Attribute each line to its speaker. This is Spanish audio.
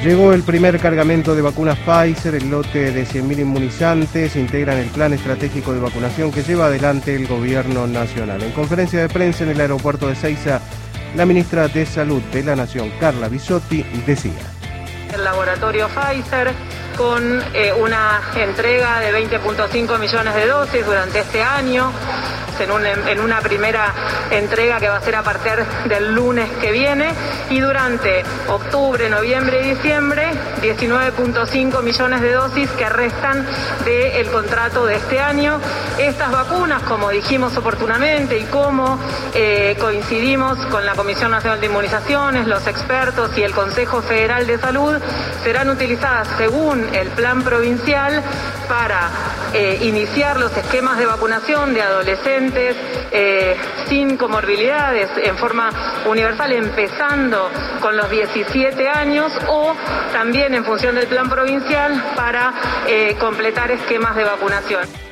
Speaker 1: Llegó el primer cargamento de vacunas Pfizer, el lote de 100.000 inmunizantes integran el plan estratégico de vacunación que lleva adelante el gobierno nacional. En conferencia de prensa en el aeropuerto de Ezeiza, la ministra de Salud de la Nación, Carla Bisotti, decía:
Speaker 2: el laboratorio Pfizer con una entrega de 20.5 millones de dosis durante este año, en una primera entrega que va a ser a partir del lunes que viene, y durante octubre, noviembre y diciembre 19.5 millones de dosis que restan del contrato de este año. Estas vacunas, como dijimos oportunamente y como coincidimos con la Comisión Nacional de Inmunizaciones, los expertos y el Consejo Federal de Salud, serán utilizadas según el plan provincial para iniciar los esquemas de vacunación de adolescentes sin comorbilidades en forma universal, empezando con los 17 años, o también en función del plan provincial para completar esquemas de vacunación.